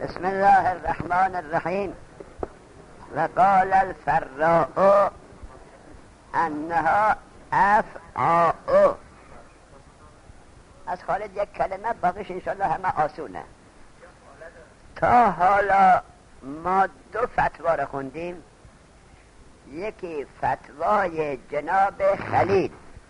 بسم الله الرحمن الرحیم. وقال الفراء انها افعاء. از خالد یک کلمه، باقیش انشاءالله همه آسونه. تا حالا ما دو فتوا رو خوندیم. یکی فتوای جناب خلیل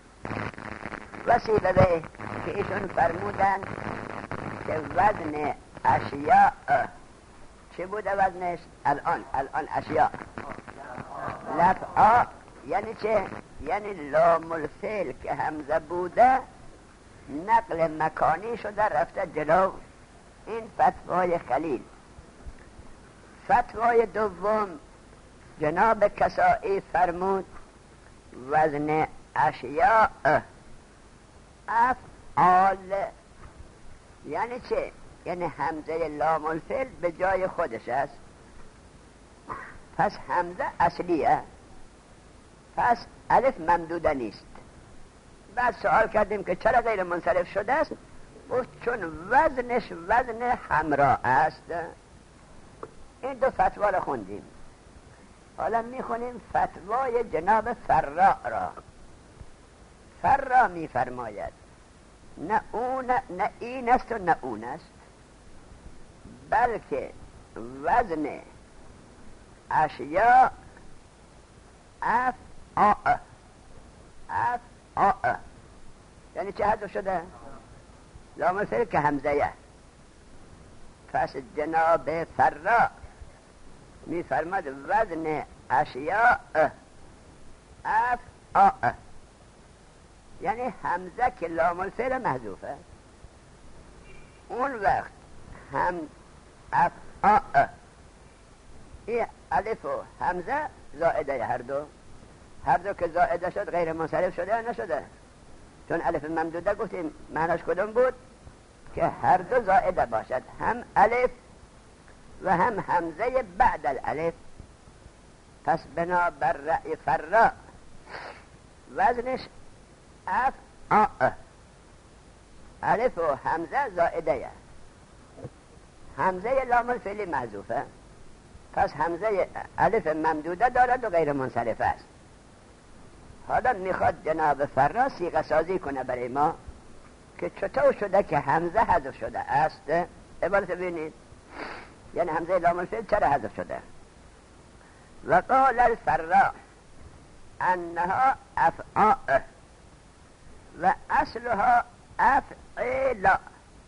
وسیله به که ایشون فرمودن که وزن اشیاء چه بوده وزنش؟ الان اشیاء لفعا یعنی چه؟ یعنی لام الفعل که همزه بوده نقل مکانی شده رفته جلو. این فتوای خلیل. فتوای دوم جناب کسائی فرمود وزن اشیاء افعال. یعنی چه؟ یعنی همزه لام الفعل به جای خودش است، پس همزه اصلیه، پس الف ممدوده نیست. بعد سوال کردیم که چرا غیر منصرف شده است؟ گفت چون وزنش وزن همراه است. این دو فتوا را خوندیم. حالا میخونیم فتوای جناب فراء را. فراء میفرماید نه این است و نه اون است، بلکه وزن اشیاء افعاء. یعنی چه حذف شده؟ لام الفعل که همزه. پس جناب فراء میفرماد وزن اشیاء افعاء، یعنی همزه که لام الفعل محذوفه. اون وقت هم افعاء، این الف و همزه زائده، هر دو که زائده شد غیر منصرف شده یا نشده؟ چون الف ممدوده گفتیم معناش کدوم بود؟ که هر دو زائده باشد، هم الف و هم همزه بعد الالف. پس بنا بر رأی فراء وزنش افعاء، الف و همزه زائده، همزه لام الفعل محذوفه، پس همزه الف ممدوده دارد و غیر منصرف است. حالا میخواد جناب فراء صیغه سازی کنه برای ما که چطور شده که همزه حذف شده است. عبارت ببینید، یعنی همزه لام الفعل چرا حذف شده؟ وقال الفراء انها افعاء و اصلها افعلا.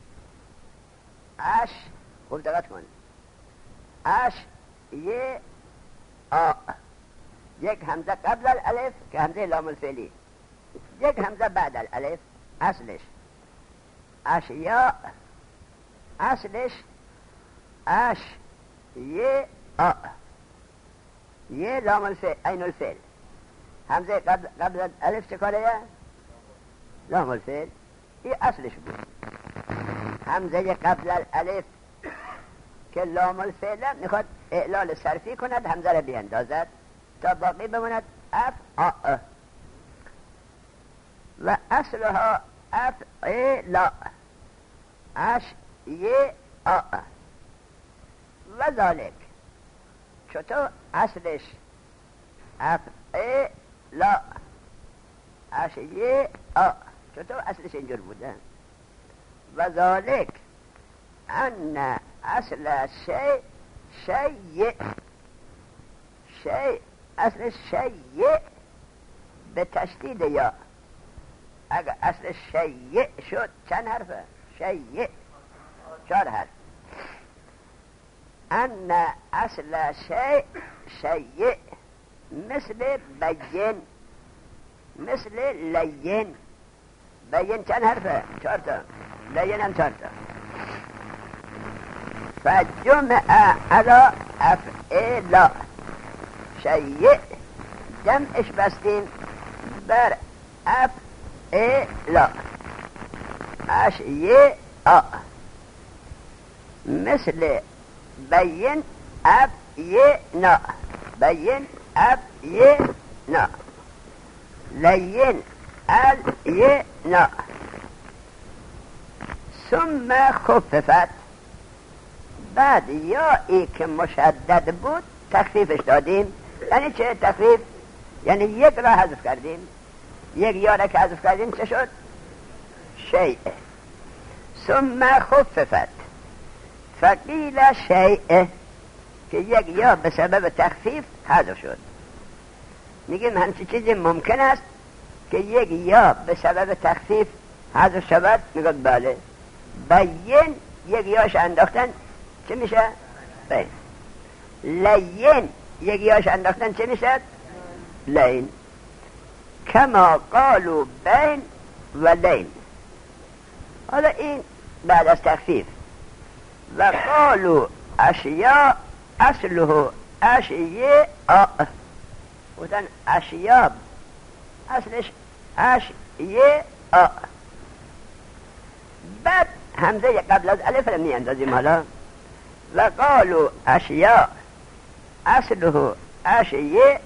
اش، خوب دقت کن، اش یه آ، یک همزه قبل الالف که همزه لام الفعلی، یک همزه بعد الالف. اصلش اشیاء، اصلش اش یه آ، یه لام الفعل عین الفعل. همزه قبل الالف چه کاره؟ لام الفعل. این اصلش بود. همزه قبل الالف که لام الفعل میخواد اعلال صرفی کند، همزه را بیندازد تا باقی بماند افعاء. و اصلها افعلا اش یه آ. و ذالک، چطور اصلش افعلا اش یه آ، چطور اصلش اینجور بوده؟ و ذالک ان اصل شیء اصل شیء به تشدید یا. اگر اصل شیء شد چند حرفه؟ شیء 4 حرف. ان اصل شیء مثل بین، مثل لین. بین چند حرفه؟ 4 تا. لین هم 4 تا. فجمع على افعلا. شیء جمعش بستیم بر افعلا اشیاء، مثل بین افعینا، بین افعینا، لین الینا. ثم خففت، بعد یا ای که مشدد بود تخفیفش دادیم. یعنی چه تخفیف؟ یعنی یک را حذف کردیم، یک یا را که حذف کردیم چه شد؟ شیء. ثم خففت فقیل شیء، که یک یا به سبب تخفیف حذف شد. میگیم همچی چیزی ممکن است که یک یا به سبب تخفیف حذف شود؟ میگم بله. بین یک یاش انداختن چه میشه؟ بین. لین یک یاش انداختن چه میشه؟ لین. کما قالوا بین و لین. حالا این بعد از تخفیف. و قالوا اشیاء اصله اشیاء، بودن اشیاء اصلش اشیاء. بعد همزه قبل از الف رو می اندازیم. حالا و قالوا اشیاء اصله اشیاء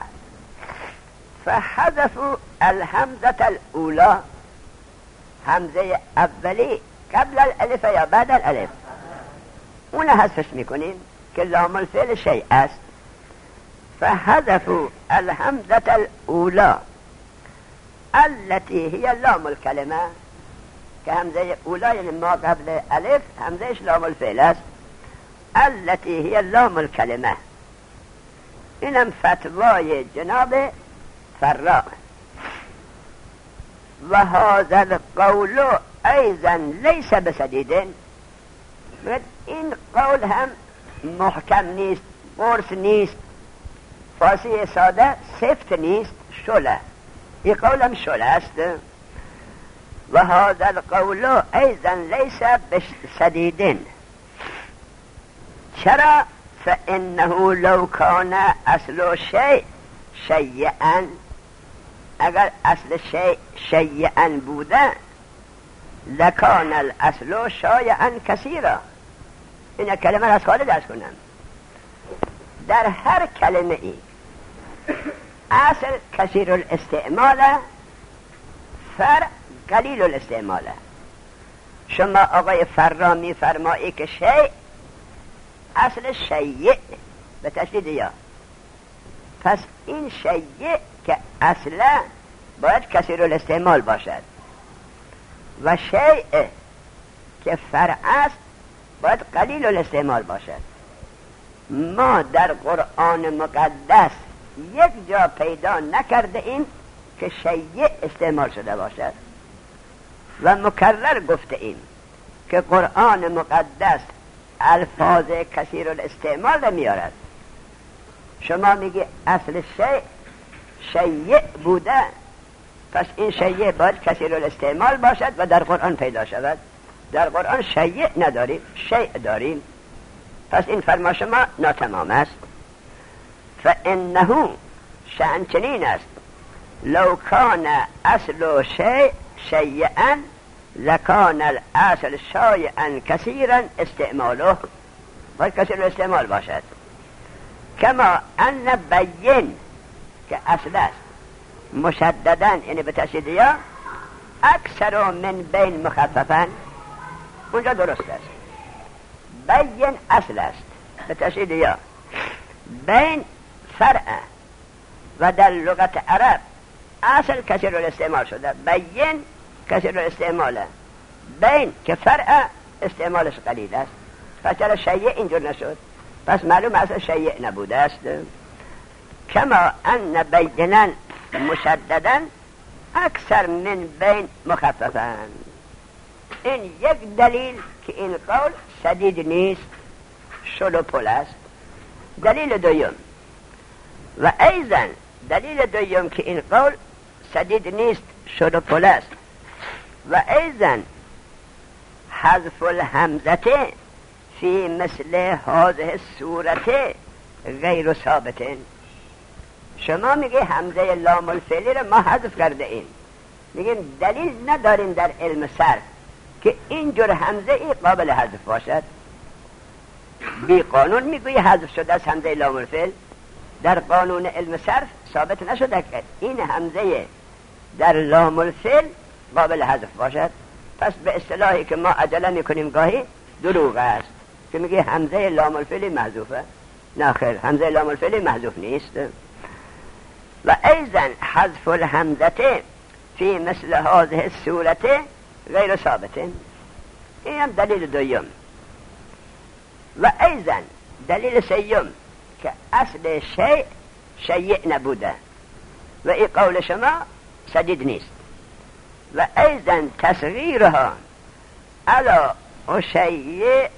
فحذفوا الهمزه الاولى، همزه اولی قبل الالف یا بعد الالف، اون حذفش میکنیم که لام الفعل شیء است. فحذفوا الهمزه الاولى التي هي لام الكلمه، که همزه اولا یعنی ما قبل الف همزهش لام الفعل است. التي هي لام الكلمه. اینم فتوای جناب فراء. و هذا القول ایضا لیس بسدید. این قول هم محکم نیست، قرص نیست، فارسی ساده سفت نیست، شله. این قول هم شله است. و هذا القول ایضا لیس بسدید. چرا؟ فانه لو کان اصل شیء شیئا، اگر اصل شیء شیئا بوده لکان الاصل شایعا کثیرا. این کلمه را از خاله درس کنم. در هر کلمه ای اصل کثیر الاستعمال، فرع قلیل الاستعمال. شما آقای فرا می فرمایی که شیء اصل شیء به تشدید یا، پس این شیء که اصلا باید کثیر الاستعمال باشد و شیء که فرع است باید قلیل الاستعمال باشد. ما در قرآن مقدس یک جا پیدا نکرده ایم که شیء استعمال شده باشد و مکرر گفته ایم که قرآن مقدس الفاظ کثیر الاستعمال را میارد. شما میگی اصل شیء شیء بوده، پس این شیء باید کثیر الاستعمال باشد و در قرآن پیدا شود. در قرآن شیء نداریم، شیء داریم، پس این فرما شما ناتمام است. فانه شأن چنین است لو کان اصل شیء شیئا لکان الاصل شایعا کثیرا استعماله، باید کثیر الاستعمال باشد. کما ان بین که اصل است مشددن یعنی به تشدید یا، اکثر من بین مخففن، اونجا درست است. بین اصل است به تشدید یا، بین فرع و در لغت عرب اصل کثیر الاستعمال شده. بین کثیر الاستعماله، بین که فرع استعمالش قلیل است. پس چرا شیء اینجور نشد؟ پس معلوم اصل شیء نبوده است. کما ان بینا مشددا اکثر من بین مخففن. این یک دلیل که این قول شدید نیست، شل و پل است. دلیل دوم و ایضا دلیل دوم که این قول شدید نیست، شل و پل است. و ایضا حذف الهمزه فی مثل هذه الصورت غیر ثابت. شما میگه همزه لام الفعلی رو ما حذف کرده ایم، میگیم دلیل نداریم در علم صرف که اینجور همزه ای قابل حذف باشد. بی قانون میگویی حذف شده از همزه لام الفعل. در قانون علم صرف ثابت نشده که این همزه در لام الفعل قابل حذف باشد. پس به اصطلاحی که ما عجله میکنیم گاهی دروغ است. که میگه همزه لام الفعلی محذوفه. نه خیر، همزه لام الفعلی محذوف نیست. و ایضا حذف الهمزه فی مثل هذه الصورت غیر ثابت. این هم دلیل دوم. و ایضا دلیل سیوم که اصل شیء نبوده و این قول شما سدید نیست. و ایضا تصغیرها علی شیء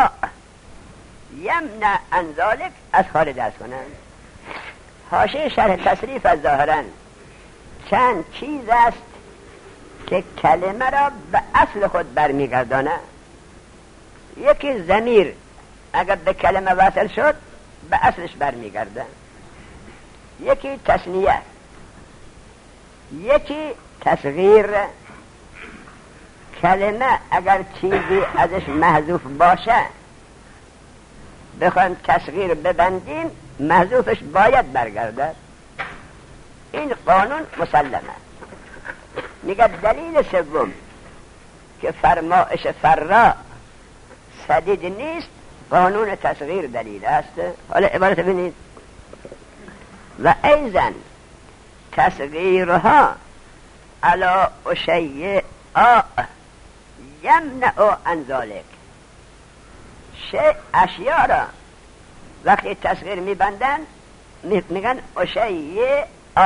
یمنع عن ذلک از خارج از کنن. حاشیه شرح تصریف از ظاهرا چند چیز است که کلمه را به اصل خود برمیگردانه. یکی ضمیر اگر به کلمه وصل شد به اصلش برمیگرده. یکی تثنیه، یکی تصغیر. کلمه اگر چیزی ازش محذوف باشه بخوایم تصغیر ببندیم محذوفش باید برگردد. این قانون مسلمه. میگه دلیل سوم که فرمایش فرا سدید نیست قانون تصغیر دلیل است. حالا عبارت ببینید. و ایضا تصغیرها علی شیء یمنع عن ذلک. اشیاء را وقتی تصغیر میبندن میگن شیء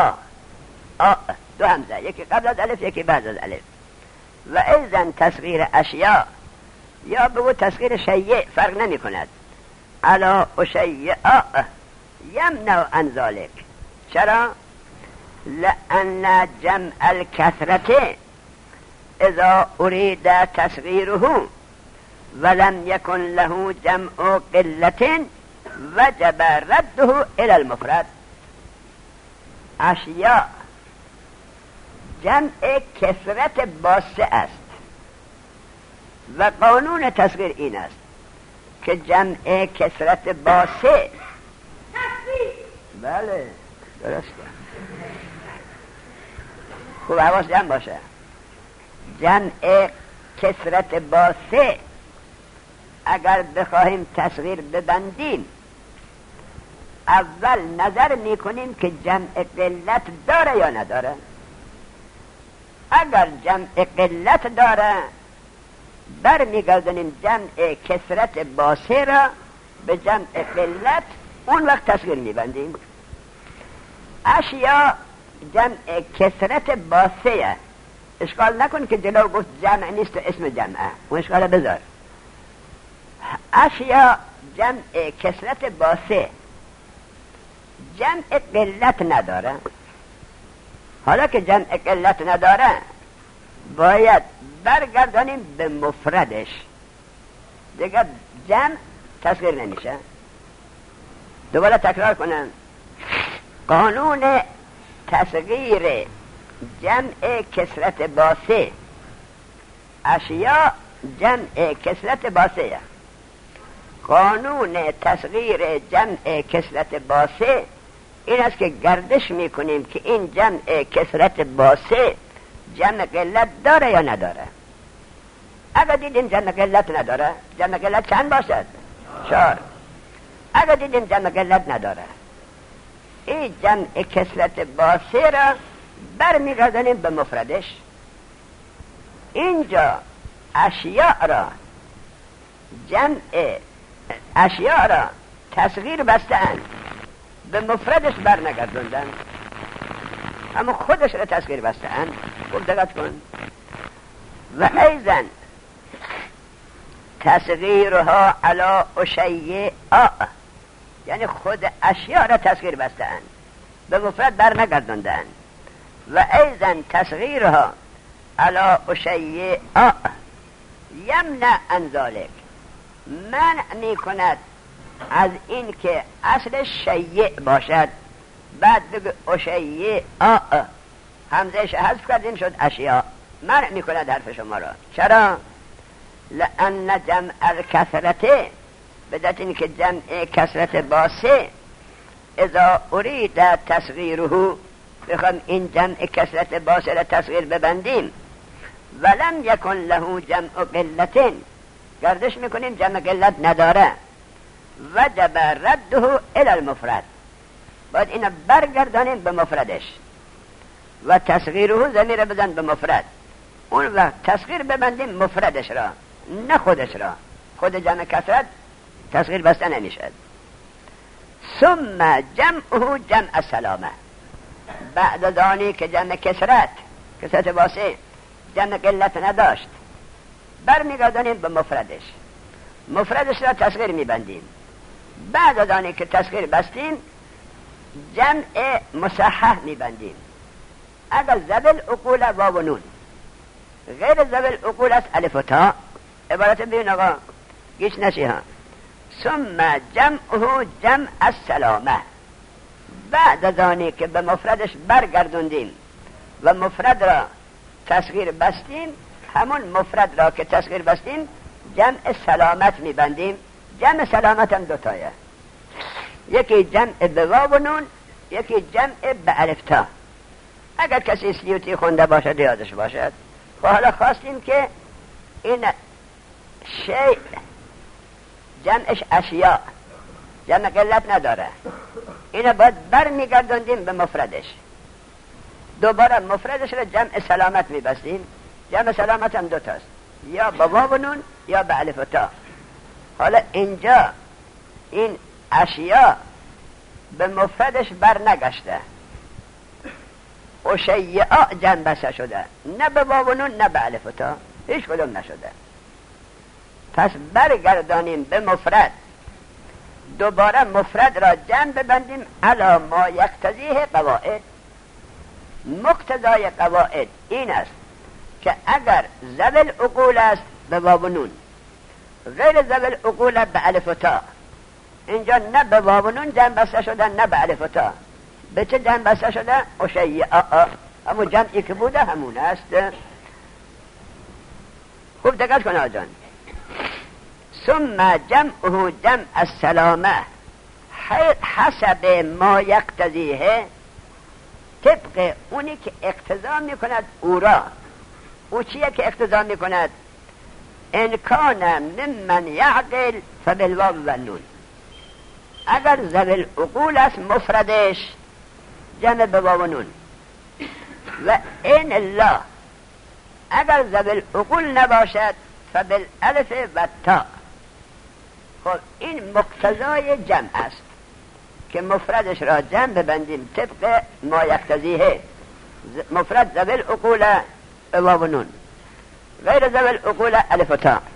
دو همزه، یکی قبل از الف یکی بعد از الف. و ایضا تصغیر اشیاء یا بگو تصغیر شیء فرق نمی کند. علی شیء یمنع عن ذلک. چرا؟ لأن جمع الكثرة اذا اريد تصغيره ولم يكن له جمع قلة وجب رده الى المفرد. اشیاء جمع کثرت باسه است و قانون تصغیر این است که جمع کثرت باسه بله درسته. خوب حواس جمع باشه. جمع کثرت باسه اگر بخواهیم تصغیر ببندیم اول نظر میکنیم که جمع قلت داره یا نداره. اگر جمع قلت داره برمیگردونیم جمع کثرت باسه را به جمع قلت، اون وقت تصغیر میبندیم. اشیاء جمع کثرت باسه. اشکال نکن که جلو گفت جمع نیست و اسم جمعه، اون اشکال بذار. اشیاء جمع کثرت باسه جمع قلت نداره. حالا که جمع قلت نداره باید برگردانیم به مفردش، دیگه جمع تصغیر نمیشه. دوباره تکرار کنم. قانون تصغیر جمع کثرت باسه، اشیاء جمع کثرت باسه. قانون تصغیر جمع کثرت باسه این است که گردش میکنیم که این جمع کثرت باسه جمع قلت داره یا نداره. اگر دیدیم جمع قلت نداره، جمع قلت چند باشد؟ 4. اگر دیدیم جمع قلت نداره، این جمع کثرت باسه را برمیگردانیم به مفردش. اینجا اشیاء را اشیاء را تصغیر بستن، به مفردش برنگردوندن، اما خودش را تصغیر بستن. خوب دقت کن. و ایضا تصغیرها علی شیء یعنی خود اشیاء را تصغیر بستن، به مفرد برنگردوندن. و ایضا تصغیرها علی شیء یمنع عن ذلک، منع میکند از این که اصل شیء باشد بعد بگه اشیء همزهش حذف کردیم شد اشیاء. منع میکند حرف شما را. چرا؟ لأن جمع الکثرت، بدت این که جمع کثرت باسه اذا ارید تصغیره، بخوام این جمع کثرت باسه را تصغیر ببندیم، ولم یکن له جمع قلت، گردش میکنیم جمع قلت نداره. وجب رده الى المفرد، باید اینو برگردانیم به مفردش. و تصغیره ضمیر بزن به مفرد، اون وقت تصغیر ببندیم مفردش را نه خودش را. خود جمع کثرت تصغیر بسته نمیشد. ثم جمعه جمع السلامه، بعد از آنی که جمع کثرت واسه جمع قلت نداشت برمیگردانیم به مفردش. مفردش را تصغیر میبندیم. بعد از آنی که تصغیر بستیم جمع مصحح میبندیم. اگر ذوی العقول واو و نون، غیر ذوی العقول است الف و تا. عبارت ببین آقا گیش نشیها. ثم جمعه جمع السلامه، بعد از آنی که به مفردش برگردوندیم و مفرد را تصغیر بستیم، همون مفرد را که تصغیر بستیم جمع سلامت میبندیم. جمع سلامت هم دوتایه، یکی جمع به واو و نون، یکی جمع به الف تا. اگر کسی سیوطی خونده باشد یادش باشد. خب حالا خواستیم که این شیء جمعش اشیاء، جمع قلت نداره، اینو باید برمیگردوندیم به مفردش. دوباره مفردش رو جمع سلامت میبستیم. جمع سلامت هم دوتاست، یا با واو و نون یا به الف و تا. حالا اینجا این اشیاء به مفردش بر نگشته، اشیاء جمع بسته شده، نه به واو و نون نه به الف و تا، هیچ کدوم نشده. پس برگردانیم به مفرد، دوباره مفرد را جمع ببندیم علی ما یقتضیه قواعد. مقتضای قواعد این است که اگر ذوی العقول است به واو و نون، غیر ذوی العقول به الف و تا، اینجا نه به واو و نون جمع بسته شده نه به الف و تا. به چه جمع بسته شده؟ اشیاء، همون جمعی که بوده همون است. خوب دقت کن آجان. ثم جمعه جمع السلامه حسب ما یقتضیه، طبق اونی که اقتضا میکند او را. او چیه که اقتضا میکند؟ ان کان ممن یعقل فبالواو و نون. اگر ذوی العقول است مفردش جمع به واو و نون، و ان الله اگر ذوی العقول نباشد فبالالف و تا. خب این مقتضای جمع است که مفردش را جمع ببندیم طبق ما یقتضیه. مفرد ذوی العقول واو و نون، غیر ذوی العقول الف و تا.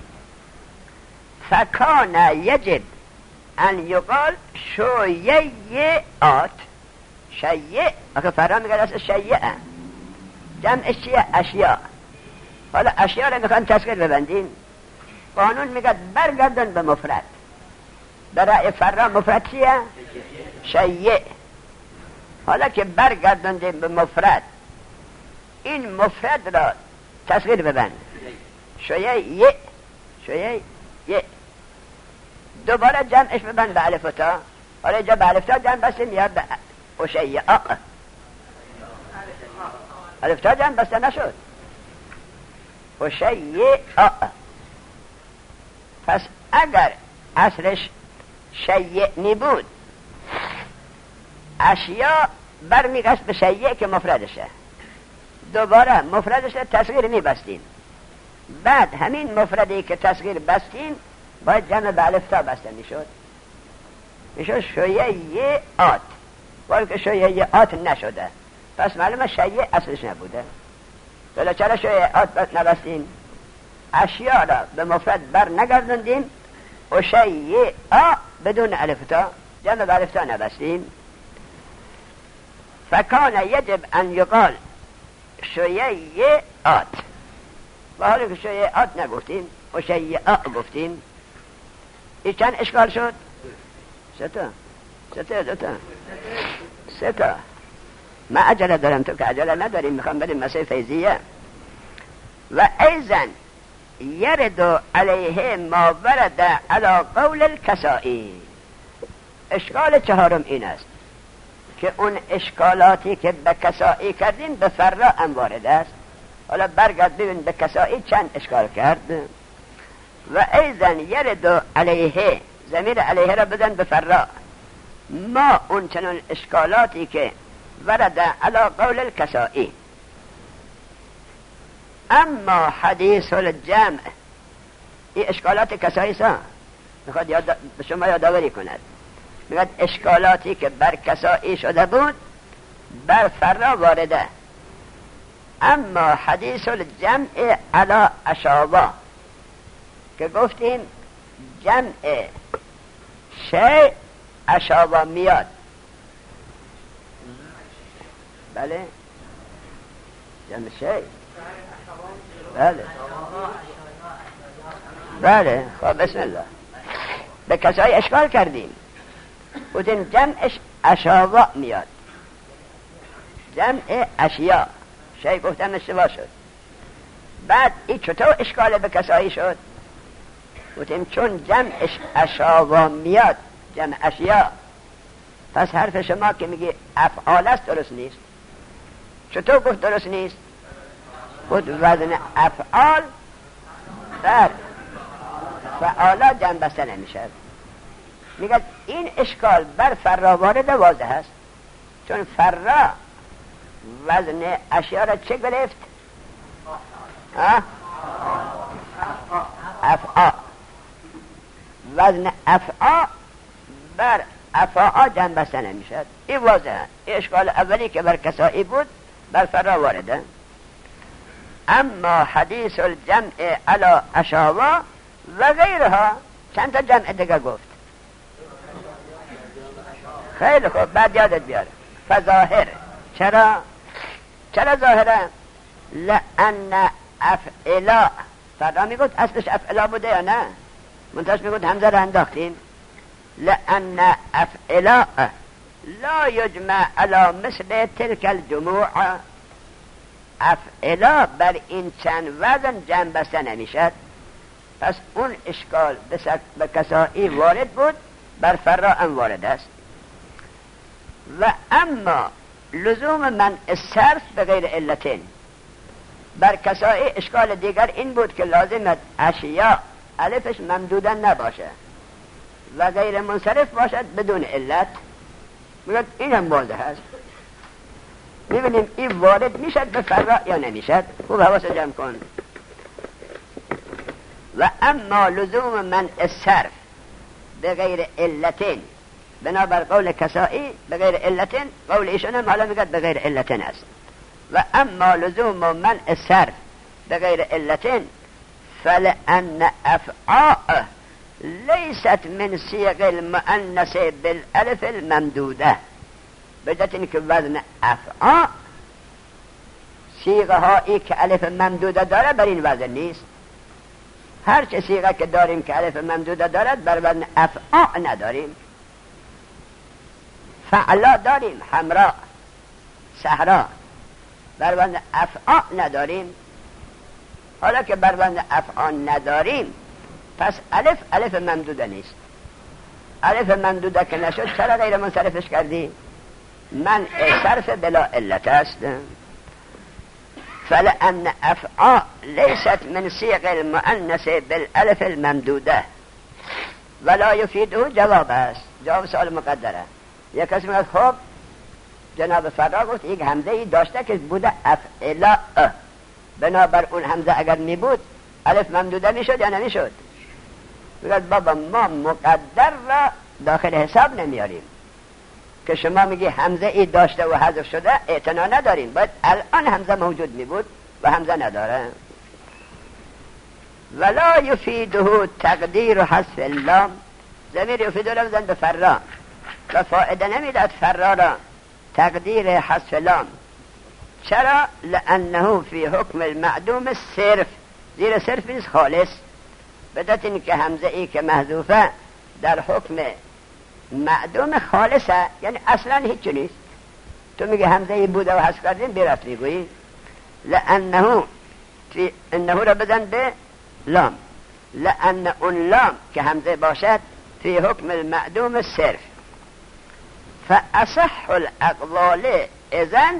فکان یجب ان یقال شیعات. شیع اگه فرا میگه است شیعه، جمعش چیه؟ اشیاء. حالا اشیاء را میخوان تذکر ببندیم، قانون میگه برگردن به مفرد. برای فرا مفرد چیه؟ شیع. حالا که برگردندیم به مفرد، این مفرد را تذکر ببند شیع. شیع دوباره جمعش ببند به الف و تا. حالا اینجا به الف تا جمع بستیم یا به اشیاء؟ الف تا جمع بسته نشد، اشیاء. پس اگر اصلش شیء نبود، اشیاء برمیگشت به شیء که مفردشه. دوباره مفردش رو تصغیر میبستیم. بعد همین مفردی که تصغیر بستیم باید جمع به الف تا بسته میشد شیعات. ولی که شیعات نشده، پس معلومه شیء اصلش نبوده. ولی چرا شیعات نبستیم؟ اشیاء را به مفرد بر نگردندیم و شیعه بدون الف تا، جمع به الف تا نبستیم. فکان یجب ان یقال شیعات، و حالی که شیعات نگفتیم و شیعه گفتیم، این چند اشکال شد؟ سه تا. من عجله دارم، تو که عجله نداریم، میخوام بریم مسئله فیضیه. و ایضا یرد علیه ما ورد علی قول الکسائی. اشکال چهارم این است که اون اشکالاتی که به کسائی کردیم به فرا هم وارد است. حالا برگرد ببین به کسائی چند اشکال کرد. و ایزن یرد علیه، ضمیر علیه را بزن به فرا، ما اون چنان اشکالاتی که ورد علی قول الکسائی. اما حدیث الجمع، این اشکالات کسایی سا میخواد به شما یادآوری کند. میگه اشکالاتی که بر کسایی شده بود بر فرا وارده. اما حدیث الجمع علی اشاوا که گفتیم جمع شیء اشاوا میاد. بله جمع شیء، بله خب بسم الله. به کسای اشکال کردیم بودیم جمعش اشاوا میاد، جمع اشیا، شیء گفتم اشتباه شد. بعد این چطور اشکال به کسایی شد؟ بودیم چون جمعش اشاوا میاد، جمع اشیا، پس حرف شما که میگی افعال است درست نیست. چطور گفت درست نیست؟ بود وزن افعال بر فعالا جمع بسته نمیشه. میگه این اشکال بر فرا وارد واضح است، چون فرا وزن اشیا را چه گرفت؟ افعا، وزن افعا بر افعا جمع بسته نمیشه. این واضحه. این اشکال اولی که بر کسایی بود بر فرا وارده. اما حدیث الجمع علی اشاوا و غیرها، چند تا جمع دیگه گفت. خیلی خوب، بعد یادت بیاره. فظاهر، چرا ظاهره؟ لأن افعلا، فردا میگود اصلش افعلا بوده یا نه؟ منتش میگود همزه را انداختیم. لأن افعلا لا یجمع علی مثل تلک الجموع، افعلا بر این چند وزن جمع بسته نمیشد. پس اون اشکال به کسایی وارد بود، بر فرا هم وارد است. و اما لزوم من الصرف به غیر علتین، بر کسایی اشکال دیگر این بود که لازم اشیا الفش ممدودا نباشه و غیر منصرف باشد بدون علت. میگه این هم واضح است. میبینیم این وارد میشد به فرا یا نمیشد. خوب حواس جمع کن. و اما لزوم من الصرف به غیر علتین، بنابر قول کسائی به غیر علتین، قول ایشون هم حالا میگه به غیر علتین است. و اما لزوم من الصرف به غیر علتین فلأن افعاء لیست من صیغ المؤنث بالالف الممدوده، بجت این که وزن افعاء صیغه هایی که الف ممدوده داره بر این وزن نیست. هر چه صیغه که داریم که الف ممدوده دارد بر وزن افعاء نداریم. فعلا داریم، حمراء، صحرا، بر وزن افعاء نداریم. حالا که بر وزن افعاء نداریم پس الف ممدوده نیست. الف ممدوده که نشد چرا غیر منصرفش کردی؟ من صرف بلا علت است. فلأن افعاء لیست من صیغ المؤنث بالالف الممدوده ولا یفیده جواب است. جواب سوال مقدره. یک کسی میگه خب جناب فرا گفت یک همزه ای داشته که بوده افعلا، بنابر اون همزه اگر می بود الف ممدوده میشد یا نمیشد؟ میگه بابا ما مقدر را داخل حساب نمیاریم که شما میگی همزه ای داشته و حذف شده، اعتنا نداریم. باید الان همزه موجود می بود و همزه نداره. ولا یفیده تقدیر حذف اللام، ضمیر یفیده را بزن به فرا و فائده نمیداد فرا را تقدیر حذف لام. چرا؟ لانه فی حکم المعدوم صرف، زیر صرف نیست خالص. بدت این که همزه ای که محذوفه در حکم معدوم خالصه، یعنی اصلا هیچ نیست. تو میگه همزه ای بوده و حذف کردیم بیرفت میگویی لانه انه را بدن به لام، لان اون لام که همزه باشد فی حکم المعدوم صرف. فاصح الاقوال اذن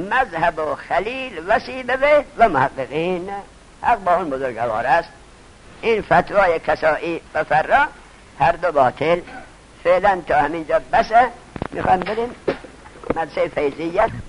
مذهب خلیل و سیبویه و محققین. حق با اون بزرگوار است این فتوای کسائی و فرا هر دو باطل. فعلا تا همینجا بسه. میخوام بریم مدرسه فیضیت.